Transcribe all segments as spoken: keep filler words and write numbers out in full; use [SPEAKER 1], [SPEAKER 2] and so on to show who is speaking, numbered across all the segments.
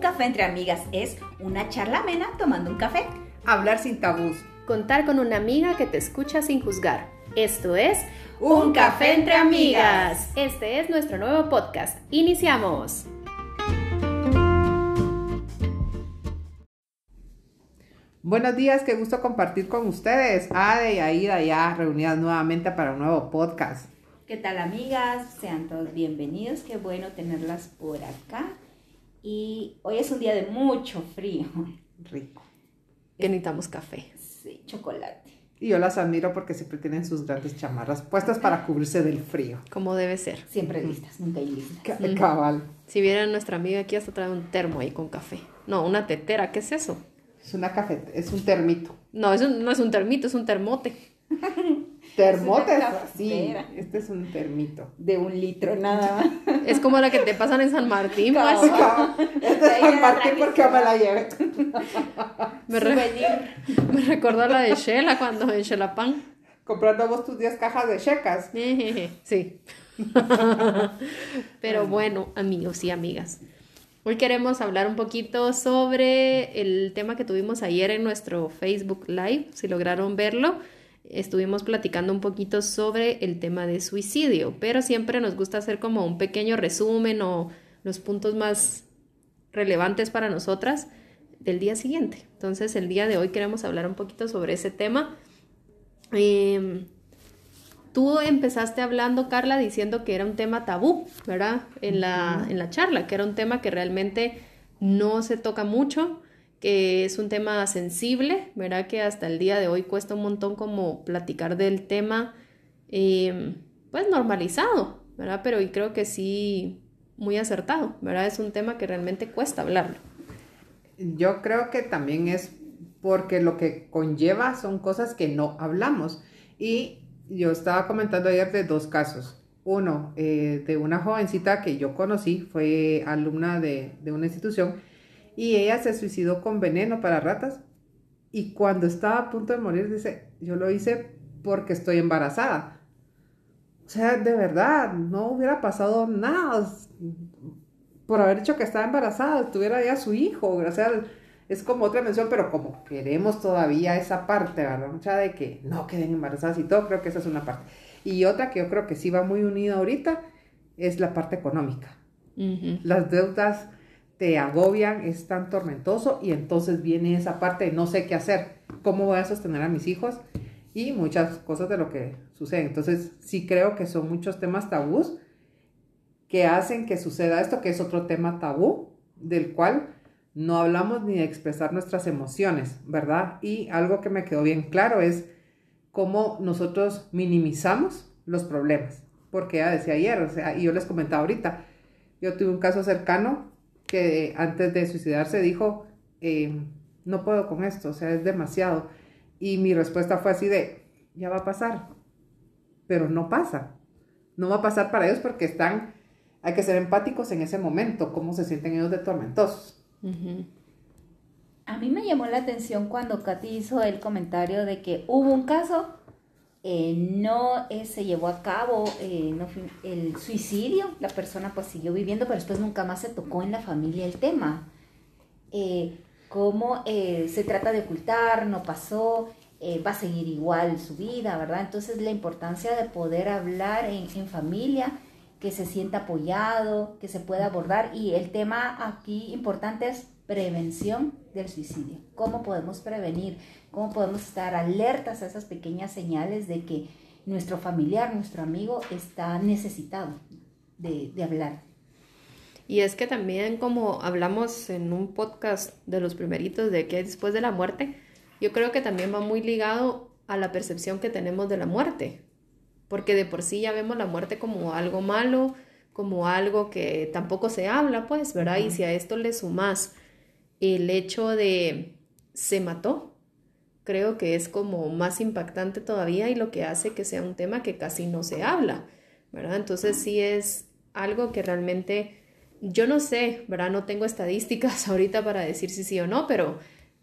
[SPEAKER 1] café entre amigas es una charla amena tomando un café.
[SPEAKER 2] Hablar sin tabús.
[SPEAKER 3] Contar con una amiga que te escucha sin juzgar. Esto es
[SPEAKER 1] Un Café Entre Amigas.
[SPEAKER 3] Este es nuestro nuevo podcast. Iniciamos.
[SPEAKER 2] Buenos días, qué gusto compartir con ustedes. Ade y Aida ya reunidas nuevamente para un nuevo podcast.
[SPEAKER 1] ¿Qué tal, amigas? Sean todos bienvenidos. Qué bueno tenerlas por acá. Y hoy es un día de mucho frío.
[SPEAKER 2] Rico.
[SPEAKER 3] Que necesitamos café.
[SPEAKER 1] Sí, chocolate.
[SPEAKER 2] Y yo las admiro porque siempre tienen sus grandes chamarras puestas para cubrirse del frío.
[SPEAKER 3] Como debe ser.
[SPEAKER 1] Siempre listas, nunca listas.
[SPEAKER 2] C- cabal.
[SPEAKER 3] Si vieran nuestra amiga aquí hasta trae un termo ahí con café. No, una tetera, ¿qué es eso?
[SPEAKER 2] Es una café, es un termito.
[SPEAKER 3] No, eso no es un termito, es un termote.
[SPEAKER 2] Termote,
[SPEAKER 1] Es una
[SPEAKER 2] sí.
[SPEAKER 1] cafetera.
[SPEAKER 2] Este es un termito.
[SPEAKER 1] De un litro nada más.
[SPEAKER 3] Es como la que te pasan en San Martín, pues.
[SPEAKER 1] Cabal.
[SPEAKER 2] Cabal. Este es San Martín porque me la llevé.
[SPEAKER 3] Me, re-
[SPEAKER 1] Souvenir.
[SPEAKER 3] me recordó la de Shela cuando en Xelapan.
[SPEAKER 2] Comprando vos tus diez cajas de checas.
[SPEAKER 3] Sí. Pero bueno, amigos y amigas. Hoy queremos hablar un poquito sobre el tema que tuvimos ayer en nuestro Facebook Live. Si lograron verlo, estuvimos platicando un poquito sobre el tema de suicidio, pero siempre nos gusta hacer como un pequeño resumen o los puntos más relevantes para nosotras del día siguiente. Entonces, el día de hoy queremos hablar un poquito sobre ese tema. Eh, Tú empezaste hablando, Carla, diciendo que era un tema tabú, ¿verdad? En la, en la charla, que era un tema que realmente no se toca mucho, que es un tema sensible, ¿verdad? Que hasta el día de hoy cuesta un montón como platicar del tema, eh, pues normalizado, ¿verdad? Pero y creo que sí, muy acertado, ¿verdad? Es un tema que realmente cuesta hablarlo.
[SPEAKER 2] Yo creo que también es porque lo que conlleva son cosas que no hablamos. Y yo estaba comentando ayer de dos casos. Uno, eh, de una jovencita que yo conocí, fue alumna de, de una institución, y ella se suicidó con veneno para ratas. Y cuando estaba a punto de morir, dice, yo lo hice porque estoy embarazada. O sea, de verdad, no hubiera pasado nada por haber dicho que estaba embarazada, tuviera ya su hijo. O sea, es como otra mención, pero como queremos todavía esa parte, ¿verdad? Mucha de que no queden embarazadas y todo, creo que esa es una parte. Y otra que yo creo que sí va muy unida ahorita es la parte económica.
[SPEAKER 3] Uh-huh.
[SPEAKER 2] Las deudas te agobian, es tan tormentoso, y entonces viene esa parte de no sé qué hacer, cómo voy a sostener a mis hijos y muchas cosas de lo que sucede. Entonces sí creo que son muchos temas tabús que hacen que suceda esto, que es otro tema tabú, del cual no hablamos ni de expresar nuestras emociones, ¿verdad? Y algo que me quedó bien claro es cómo nosotros minimizamos los problemas. Porque ella decía ayer, o sea, y yo les comentaba ahorita, yo tuve un caso cercano que antes de suicidarse dijo, eh, no puedo con esto, o sea, es demasiado. Y mi respuesta fue así de, ya va a pasar, pero no pasa. No va a pasar para ellos porque están, hay que ser empáticos en ese momento, cómo se sienten ellos de tormentosos.
[SPEAKER 3] Uh-huh.
[SPEAKER 1] A mí me llamó la atención cuando Katy hizo el comentario de que hubo un caso, eh, no eh, se llevó a cabo eh, no, el suicidio, la persona pues siguió viviendo, pero después nunca más se tocó en la familia el tema. Eh, cómo eh, se trata de ocultar, no pasó, eh, va a seguir igual su vida, ¿verdad? Entonces la importancia de poder hablar en, en familia, que se sienta apoyado, que se pueda abordar. Y el tema aquí importante es prevención del suicidio. ¿Cómo podemos prevenir? ¿Cómo podemos estar alertas a esas pequeñas señales de que nuestro familiar, nuestro amigo está necesitado de, de hablar?
[SPEAKER 3] Y es que también, como hablamos en un podcast de los primeritos de que después de la muerte, yo creo que también va muy ligado a la percepción que tenemos de la muerte. Porque de por sí ya vemos la muerte como algo malo, como algo que tampoco se habla, pues, ¿verdad? Uh-huh. Y si a esto le sumas el hecho de se mató, creo que es como más impactante todavía y lo que hace que sea un tema que casi no se habla, ¿verdad? Entonces sí es algo que realmente, yo no sé, ¿verdad? No tengo estadísticas ahorita para decir si sí o no, pero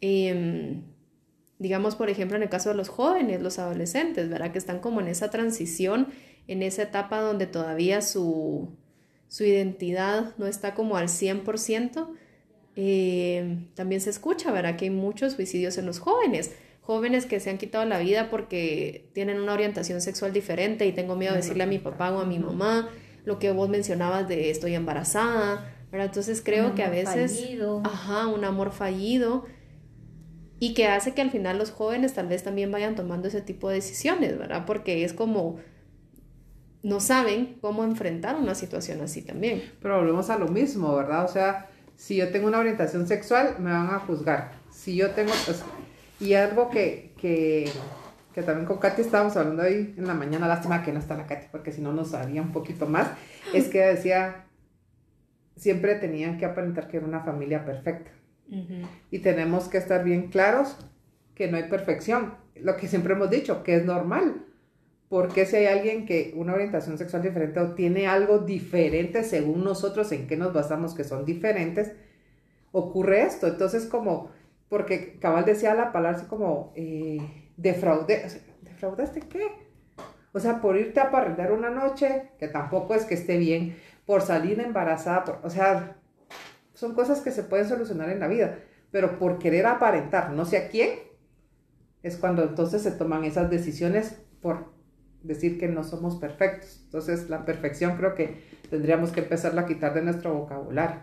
[SPEAKER 3] eh, digamos, por ejemplo, en el caso de los jóvenes, los adolescentes, ¿verdad? Que están como en esa transición, en esa etapa donde todavía su, su identidad no está como al cien por ciento, eh, también se escucha, ¿verdad? Que hay muchos suicidios en los jóvenes. Jóvenes que se han quitado la vida porque tienen una orientación sexual diferente y tengo miedo de decirle a mi papá o a mi mamá, lo que vos mencionabas de estoy embarazada, ¿verdad? Entonces creo que a veces...
[SPEAKER 1] fallido.
[SPEAKER 3] Ajá, un amor fallido. Y que hace que al final los jóvenes tal vez también vayan tomando ese tipo de decisiones, ¿verdad? Porque es como... no saben cómo enfrentar una situación así también.
[SPEAKER 2] Pero volvemos a lo mismo, ¿verdad? O sea, si yo tengo una orientación sexual, me van a juzgar. Si yo tengo... Pues, y algo que, que, que también con Katy estábamos hablando hoy en la mañana, lástima que no está la Katy, porque si no nos haría un poquito más, es que decía, siempre tenían que aparentar que era una familia perfecta. Uh-huh. Y tenemos que estar bien claros que no hay perfección. Lo que siempre hemos dicho, que es normal. Porque si hay alguien que una orientación sexual diferente o tiene algo diferente según nosotros, en qué nos basamos que son diferentes, ocurre esto. Entonces como... porque cabal decía la palabra así como, eh, defraude, o sea, ¿defraudaste qué? O sea, por irte a parrandar una noche, que tampoco es que esté bien, por salir embarazada, por, o sea, son cosas que se pueden solucionar en la vida, pero por querer aparentar no sé a quién, es cuando entonces se toman esas decisiones por decir que no somos perfectos. Entonces la perfección creo que tendríamos que empezarla a quitar de nuestro vocabulario.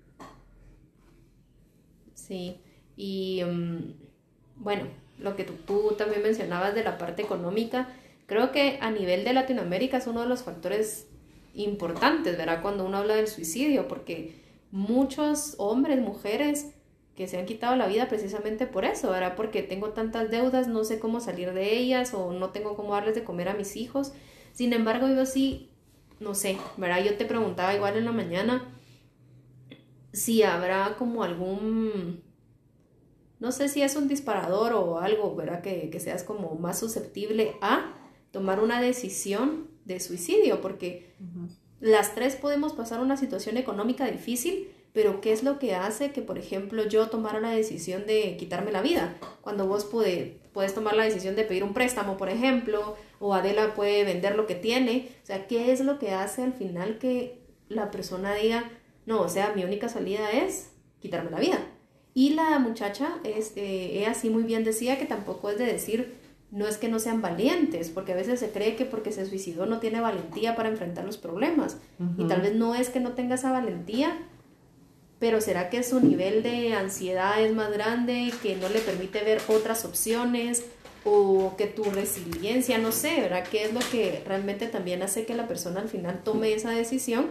[SPEAKER 3] Sí. Y um, bueno, lo que tú, tú también mencionabas de la parte económica, creo que a nivel de Latinoamérica es uno de los factores importantes, ¿verdad? Cuando uno habla del suicidio, porque muchos hombres, mujeres que se han quitado la vida precisamente por eso, ¿verdad? Porque tengo tantas deudas, no sé cómo salir de ellas o no tengo cómo darles de comer a mis hijos. Sin embargo, yo sí, no sé, ¿verdad? Yo te preguntaba igual en la mañana si habrá como algún... no sé si es un disparador o algo, ¿verdad? Que, que seas como más susceptible a tomar una decisión de suicidio, porque uh-huh. las tres podemos pasar una situación económica difícil, pero ¿qué es lo que hace que, por ejemplo, yo tomara la decisión de quitarme la vida? Cuando vos puede, puedes tomar la decisión de pedir un préstamo, por ejemplo, o Adela puede vender lo que tiene. O sea, ¿qué es lo que hace al final que la persona diga, no, o sea, mi única salida es quitarme la vida? Y la muchacha, este, ella sí muy bien decía que tampoco es de decir, no es que no sean valientes, porque a veces se cree que porque se suicidó no tiene valentía para enfrentar los problemas. Uh-huh. Y tal vez no es que no tenga esa valentía, pero será que su nivel de ansiedad es más grande, que no le permite ver otras opciones, o que tu resiliencia, no sé, ¿verdad? ¿Qué es lo que realmente también hace que la persona al final tome esa decisión?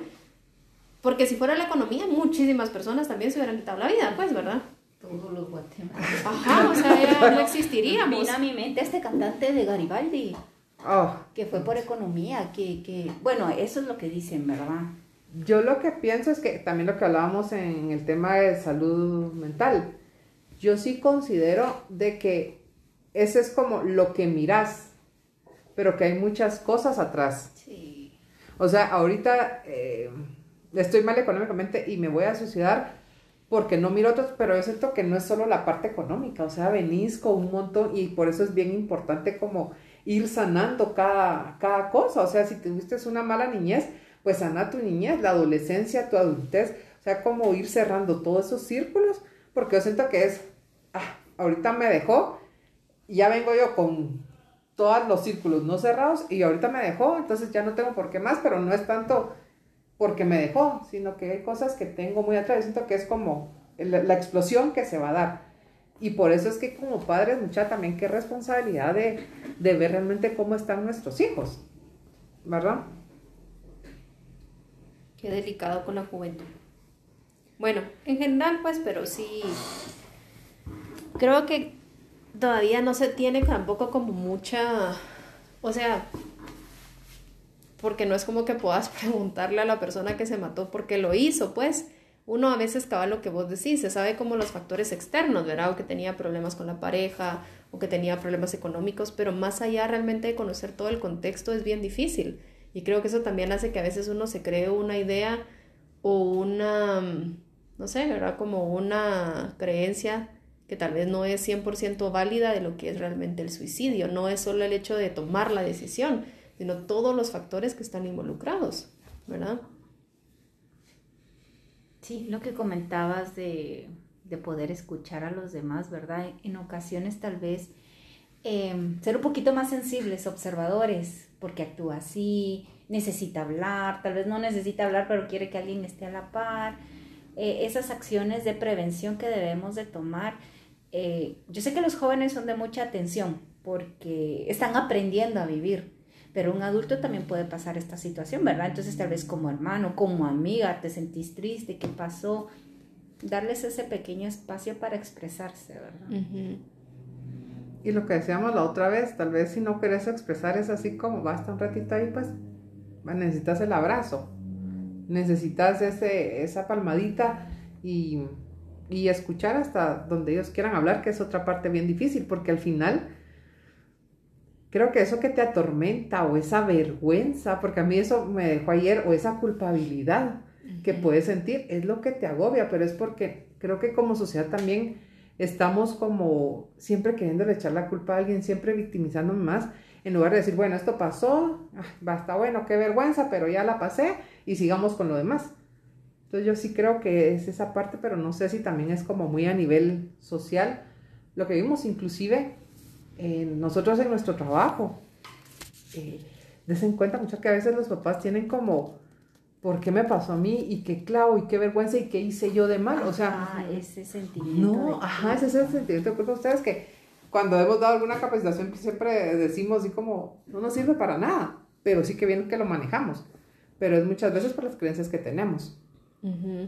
[SPEAKER 3] Porque si fuera la economía, muchísimas personas también se hubieran quitado la vida, pues, ¿verdad?
[SPEAKER 1] Todos los guatemaltecos.
[SPEAKER 3] Ajá, o sea, ya no existiríamos.
[SPEAKER 1] Vino a mi mente este cantante de Garibaldi,
[SPEAKER 2] oh.
[SPEAKER 1] que fue por economía, que, que, bueno, eso es lo que dicen, ¿verdad?
[SPEAKER 2] Yo lo que pienso es que también lo que hablábamos en el tema de salud mental, yo sí considero de que ese es como lo que mirás, pero que hay muchas cosas atrás.
[SPEAKER 1] Sí.
[SPEAKER 2] O sea, ahorita... Eh, estoy mal económicamente y me voy a suicidar porque no miro otros, pero yo siento que no es solo la parte económica, o sea, venís con un montón y por eso es bien importante como ir sanando cada, cada cosa. O sea, si tuviste una mala niñez, pues sana tu niñez, la adolescencia, tu adultez, o sea, como ir cerrando todos esos círculos, porque yo siento que es, ah, ahorita me dejó, y ya vengo yo con todos los círculos no cerrados y ahorita me dejó, entonces ya no tengo por qué más, pero no es tanto porque me dejó, sino que hay cosas que tengo muy atrás. Yo siento que es como la, la explosión que se va a dar. Y por eso es que como padres, mucha también qué responsabilidad de, de ver realmente cómo están nuestros hijos, ¿verdad?
[SPEAKER 3] Qué delicado con la juventud. Bueno, en general, pues, pero sí, creo que todavía no se tiene tampoco como mucha, o sea, porque no es como que puedas preguntarle a la persona que se mató por qué lo hizo, pues. Uno a veces cabal lo que vos decís, se sabe como los factores externos, ¿verdad? O que tenía problemas con la pareja, o que tenía problemas económicos, pero más allá realmente de conocer todo el contexto es bien difícil. Y creo que eso también hace que a veces uno se cree una idea o una, no sé, ¿verdad? Como una creencia que tal vez no es cien por ciento válida de lo que es realmente el suicidio. No es solo el hecho de tomar la decisión, sino todos los factores que están involucrados, ¿verdad?
[SPEAKER 1] Sí, lo que comentabas de, de poder escuchar a los demás, ¿verdad? En ocasiones tal vez eh, ser un poquito más sensibles, observadores, porque actúa así, necesita hablar, tal vez no necesita hablar, pero quiere que alguien esté a la par. Eh, esas acciones de prevención que debemos de tomar. Eh, yo sé que los jóvenes son de mucha atención porque están aprendiendo a vivir, pero un adulto también puede pasar esta situación, ¿verdad? Entonces tal vez como hermano, como amiga, te sentís triste, ¿qué pasó? Darles ese pequeño espacio para expresarse, ¿verdad?
[SPEAKER 3] Uh-huh.
[SPEAKER 2] Y lo que decíamos la otra vez, tal vez si no querés expresar es así como basta un ratito ahí, pues necesitas el abrazo, necesitas ese, esa palmadita y, y escuchar hasta donde ellos quieran hablar, que es otra parte bien difícil, porque al final creo que eso que te atormenta o esa vergüenza, porque a mí eso me dejó ayer, o esa culpabilidad uh-huh. que puedes sentir, es lo que te agobia, pero es porque creo que como sociedad también estamos como siempre queriéndole echar la culpa a alguien, siempre victimizándome más, en lugar de decir, bueno, esto pasó, basta, bueno, qué vergüenza, pero ya la pasé y sigamos con lo demás. Entonces yo sí creo que es esa parte, pero no sé si también es como muy a nivel social lo que vimos, inclusive eh, nosotros en nuestro trabajo. Eh, des en cuenta mucho que a veces los papás tienen como, ¿por qué me pasó a mí? Y qué clavo, y qué vergüenza, y qué hice yo de mal. O sea,
[SPEAKER 1] ah, ese sentimiento.
[SPEAKER 2] No,
[SPEAKER 1] de
[SPEAKER 2] ajá, ese es el sentimiento de culpa. Ustedes que cuando hemos dado alguna capacitación siempre decimos así como, no nos sirve para nada, pero sí que bien que lo manejamos. Pero es muchas veces por las creencias que tenemos.
[SPEAKER 3] Uh-huh.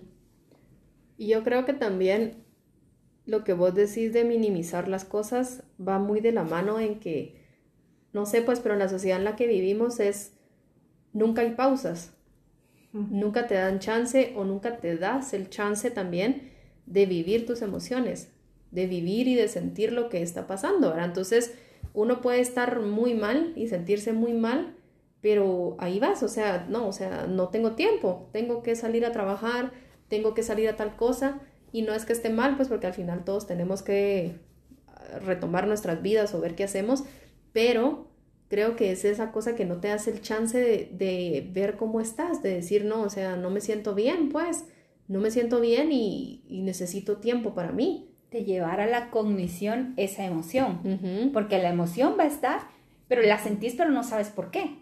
[SPEAKER 3] Y yo creo que también lo que vos decís de minimizar las cosas va muy de la mano en que, no sé, pues, pero en la sociedad en la que vivimos es, nunca hay pausas, uh-huh. nunca te dan chance o nunca te das el chance también de vivir tus emociones, de vivir y de sentir lo que está pasando, ¿verdad? Entonces, uno puede estar muy mal y sentirse muy mal, pero ahí vas, o sea, no, o sea, no tengo tiempo, tengo que salir a trabajar, tengo que salir a tal cosa, y no es que esté mal, pues porque al final todos tenemos que retomar nuestras vidas o ver qué hacemos, pero creo que es esa cosa que no te das el chance de, de ver cómo estás, de decir, no, o sea, no me siento bien, pues, no me siento bien y, y necesito tiempo para mí.
[SPEAKER 1] De llevar a la cognición esa emoción,
[SPEAKER 3] Uh-huh.
[SPEAKER 1] porque la emoción va a estar, pero la sentís, pero no sabes por qué.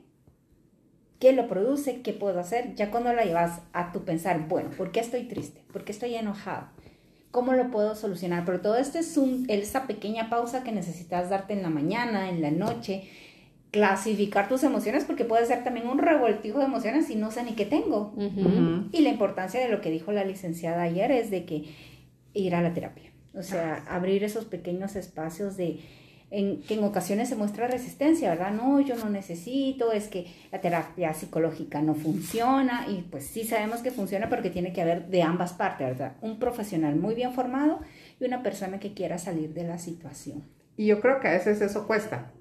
[SPEAKER 1] ¿Qué lo produce? ¿Qué puedo hacer? Ya cuando la llevas a tu pensar, bueno, ¿por qué estoy triste? ¿Por qué estoy enojado? ¿Cómo lo puedo solucionar? Pero todo esto es un, esa pequeña pausa que necesitas darte en la mañana, en la noche, clasificar tus emociones, porque puede ser también un revoltijo de emociones y no sé ni qué tengo.
[SPEAKER 3] Uh-huh.
[SPEAKER 1] Uh-huh. Y la importancia de lo que dijo la licenciada ayer es de que ir a la terapia. O sea, abrir esos pequeños espacios de en, que en ocasiones se muestra resistencia, ¿verdad? No, yo no necesito, es que la terapia psicológica no funciona, y pues sí sabemos que funciona, pero que tiene que haber de ambas partes, ¿verdad? Un profesional muy bien formado y una persona que quiera salir de la situación.
[SPEAKER 2] Y yo creo que a veces eso cuesta.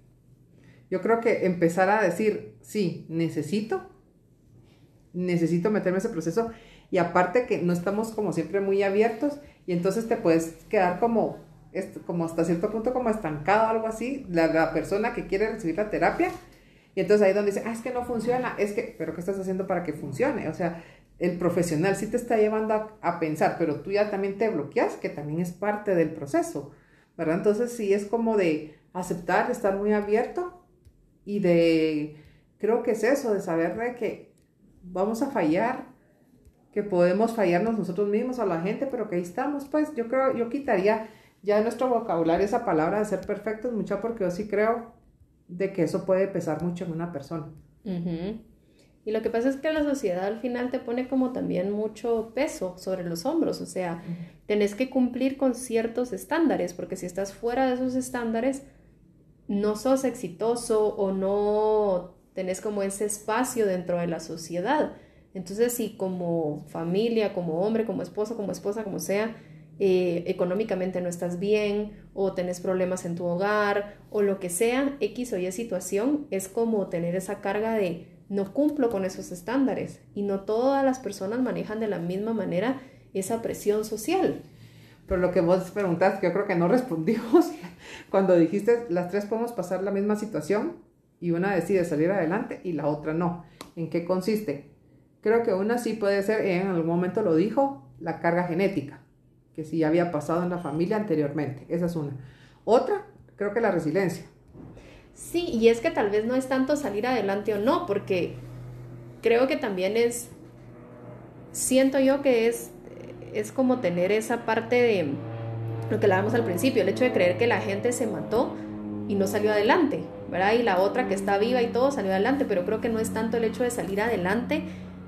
[SPEAKER 2] Yo creo que empezar a decir, sí, necesito, necesito meterme en ese proceso, y aparte que no estamos como siempre muy abiertos, y entonces te puedes quedar como, como hasta cierto punto como estancado, algo así, la, la persona que quiere recibir la terapia, y entonces ahí donde dice, ah, es que no funciona, es que, pero ¿qué estás haciendo para que funcione? O sea, el profesional sí te está llevando a, a pensar, pero tú ya también te bloqueas, que también es parte del proceso, ¿verdad? Entonces sí es como de aceptar, de estar muy abierto, y de, creo que es eso, de saber de que vamos a fallar, que podemos fallarnos nosotros mismos a la gente, pero que ahí estamos, pues. Yo creo, yo quitaría ya de nuestro vocabulario esa palabra de ser perfectos, mucho, porque yo sí creo de que eso puede pesar mucho en una persona.
[SPEAKER 3] Uh-huh. Y lo que pasa es que la sociedad al final te pone como también mucho peso sobre los hombros, o sea, uh-huh. tenés que cumplir con ciertos estándares, porque si estás fuera de esos estándares, no sos exitoso o no tenés como ese espacio dentro de la sociedad. Entonces, si como familia, como hombre, como esposo, como esposa, como sea, eh, económicamente no estás bien, o tenés problemas en tu hogar, o lo que sea, X o Y situación, es como tener esa carga de no cumplo con esos estándares. Y no todas las personas manejan de la misma manera esa presión social.
[SPEAKER 2] Pero lo que vos preguntaste, yo creo que no respondimos cuando dijiste, las tres podemos pasar la misma situación y una decide salir adelante y la otra no. ¿En qué consiste? Creo que una sí puede ser, en algún momento lo dijo, la carga genética, que sí había pasado en la familia anteriormente. Esa es una. Otra, creo que la resiliencia.
[SPEAKER 3] Sí, y es que tal vez no es tanto salir adelante o no, porque creo que también es, siento yo que es, es como tener esa parte de lo que hablábamos al principio, el hecho de creer que la gente se mató y no salió adelante, ¿verdad? Y la otra que está viva y todo salió adelante, pero creo que no es tanto el hecho de salir adelante,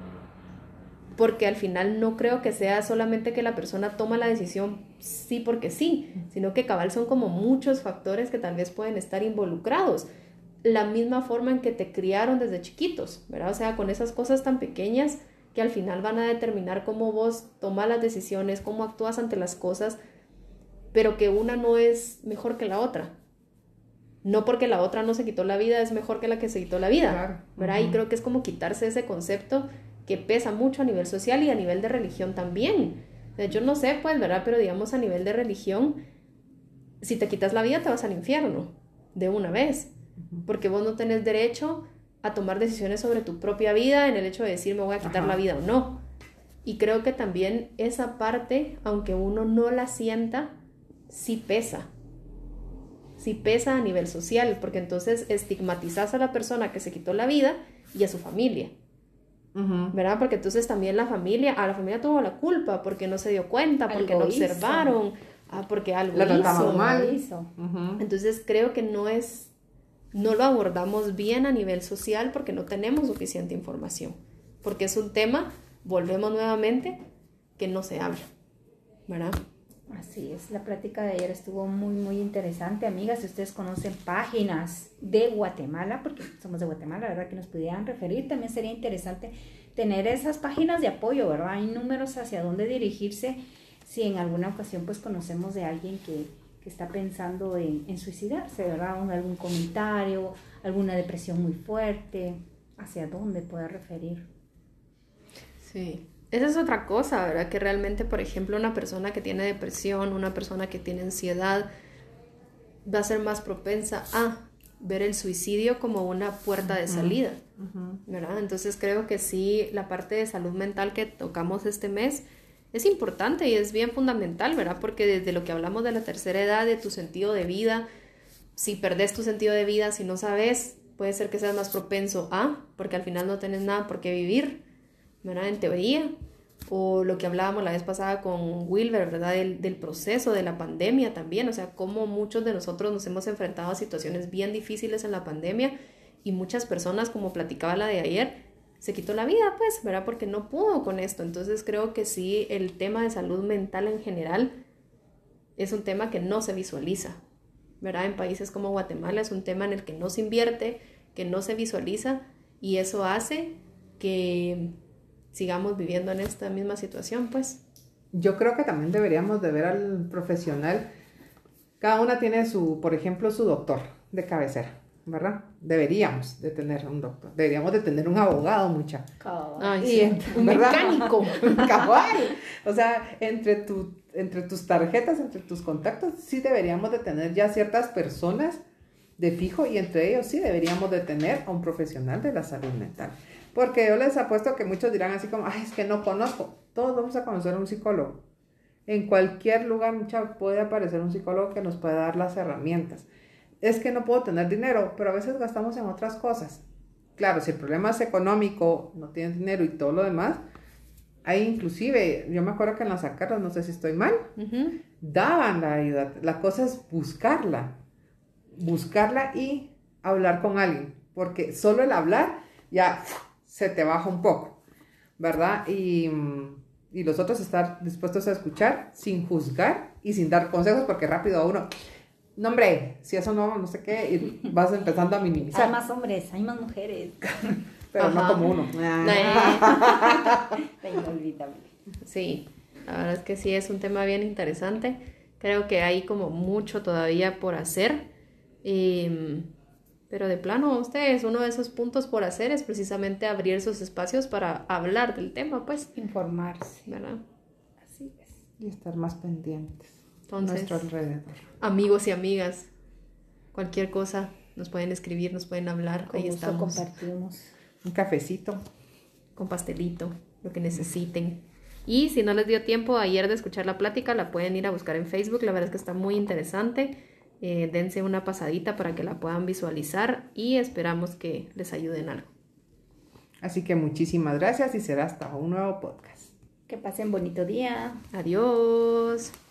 [SPEAKER 3] porque al final no creo que sea solamente que la persona toma la decisión sí porque sí, sino que cabal son como muchos factores que tal vez pueden estar involucrados. La misma forma en que te criaron desde chiquitos, ¿verdad? O sea, con esas cosas tan pequeñas que al final van a determinar cómo vos tomas las decisiones, cómo actúas ante las cosas, pero que una no es mejor que la otra. No porque la otra no se quitó la vida es mejor que la que se quitó la vida,
[SPEAKER 2] Claro.
[SPEAKER 3] ¿verdad?
[SPEAKER 2] Uh-huh.
[SPEAKER 3] Y creo que es como quitarse ese concepto que pesa mucho a nivel social y a nivel de religión también. O sea, yo no sé, pues, ¿verdad? Pero digamos a nivel de religión, si te quitas la vida te vas al infierno de una vez, porque vos no tenés derecho a tomar decisiones sobre tu propia vida en el hecho de decir me voy a quitar
[SPEAKER 2] Ajá.
[SPEAKER 3] la vida o no. Y creo que también esa parte, aunque uno no la sienta, sí pesa. Sí pesa a nivel social, porque entonces estigmatizas a la persona que se quitó la vida y a su familia.
[SPEAKER 2] Uh-huh.
[SPEAKER 3] ¿Verdad? Porque entonces también la familia, a la familia tuvo la culpa porque no se dio cuenta, porque
[SPEAKER 1] Algo
[SPEAKER 3] no
[SPEAKER 1] hizo.
[SPEAKER 3] observaron, ah, porque algo
[SPEAKER 2] La
[SPEAKER 3] hizo.
[SPEAKER 2] trataban mal.
[SPEAKER 1] Hizo.
[SPEAKER 2] Uh-huh.
[SPEAKER 3] Entonces creo que no es, no lo abordamos bien a nivel social porque no tenemos suficiente información, porque es un tema, volvemos nuevamente, que no se habla, ¿verdad?
[SPEAKER 1] Así es, la plática de ayer estuvo muy, muy interesante, amigas. Si ustedes conocen páginas de Guatemala, porque somos de Guatemala, la verdad que nos pudieran referir, también sería interesante tener esas páginas de apoyo, ¿verdad? Hay números hacia dónde dirigirse si en alguna ocasión pues conocemos de alguien que, que está pensando en, en suicidarse, ¿verdad? Un, algún comentario, alguna depresión muy fuerte, hacia dónde puede referir.
[SPEAKER 3] Sí. Esa es otra cosa, ¿verdad? Que realmente, por ejemplo, una persona que tiene depresión, una persona que tiene ansiedad, va a ser más propensa a ver el suicidio como una puerta de salida,
[SPEAKER 2] Uh-huh.
[SPEAKER 3] ¿verdad? Entonces creo que sí, la parte de salud mental que tocamos este mes es importante y es bien fundamental, ¿verdad? Porque desde lo que hablamos de la tercera edad, de tu sentido de vida, si perdés tu sentido de vida, si no sabes, puede ser que seas más propenso a, porque al final no tenés nada por qué vivir, ¿verdad? En teoría, o lo que hablábamos la vez pasada con Wilber, ¿verdad? Del, del proceso de la pandemia también, o sea, cómo muchos de nosotros nos hemos enfrentado a situaciones bien difíciles en la pandemia y muchas personas, como platicaba la de ayer, se quitó la vida, pues, ¿verdad? Porque no pudo con esto. Entonces creo que sí, el tema de salud mental en general es un tema que no se visualiza, ¿verdad? En países como Guatemala es un tema en el que no se invierte, que no se visualiza y eso hace que sigamos viviendo en esta misma situación, pues.
[SPEAKER 2] Yo creo que también deberíamos de ver al profesional. Cada una tiene su, por ejemplo, su doctor de cabecera, ¿verdad? Deberíamos de tener un doctor, deberíamos de tener un abogado, mucha.
[SPEAKER 3] Ay,
[SPEAKER 2] Y,
[SPEAKER 3] sí. Un
[SPEAKER 2] ¿verdad?
[SPEAKER 3] mecánico.
[SPEAKER 2] Cabal. O sea, entre, tu, entre tus tarjetas, entre tus contactos, sí deberíamos de tener ya ciertas personas de fijo y entre ellos sí deberíamos de tener a un profesional de la salud mental. Porque yo les apuesto que muchos dirán así como, ay, es que no conozco. Todos vamos a conocer a un psicólogo. En cualquier lugar, mucha, puede aparecer un psicólogo que nos pueda dar las herramientas. Es que no puedo tener dinero, pero a veces gastamos en otras cosas. Claro, si el problema es económico, no tienes dinero y todo lo demás, ahí inclusive, yo me acuerdo que en las Acarras, no sé si estoy mal,
[SPEAKER 3] Uh-huh.
[SPEAKER 2] daban la ayuda. La cosa es buscarla. Buscarla y hablar con alguien. Porque solo el hablar ya se te baja un poco, ¿verdad? Y, y los otros estar dispuestos a escuchar sin juzgar y sin dar consejos, porque rápido a uno, no hombre, si eso no, no sé qué, y vas empezando a minimizar.
[SPEAKER 1] Hay más hombres, hay más mujeres.
[SPEAKER 2] Pero
[SPEAKER 3] Ajá.
[SPEAKER 2] no como uno.
[SPEAKER 1] Inolvidable.
[SPEAKER 3] Sí, la verdad es que sí, es un tema bien interesante. Creo que hay como mucho todavía por hacer. Eh, pero de plano, ustedes, uno de esos puntos por hacer es precisamente abrir esos espacios para hablar del tema, pues,
[SPEAKER 1] Informarse.
[SPEAKER 3] ¿verdad?
[SPEAKER 1] Así es.
[SPEAKER 2] Y estar más pendientes a
[SPEAKER 3] Entonces,
[SPEAKER 2] nuestro alrededor.
[SPEAKER 3] amigos y amigas, cualquier cosa, nos pueden escribir, nos pueden habar,
[SPEAKER 1] Con
[SPEAKER 3] ahí
[SPEAKER 1] gusto
[SPEAKER 3] estamos.
[SPEAKER 1] compartimos.
[SPEAKER 2] Un cafecito.
[SPEAKER 3] con pastelito, lo que necesiten. Y si no les dio tiempo ayer de escuchar la plática, la pueden ir a buscar en Facebook. La verdad es que está muy interesante. Eh, dense una pasadita para que la puedan visualizar y esperamos que les ayude en algo.
[SPEAKER 2] Así que muchísimas gracias y será hasta un nuevo podcast.
[SPEAKER 1] Que pasen bonito día.
[SPEAKER 3] Adiós.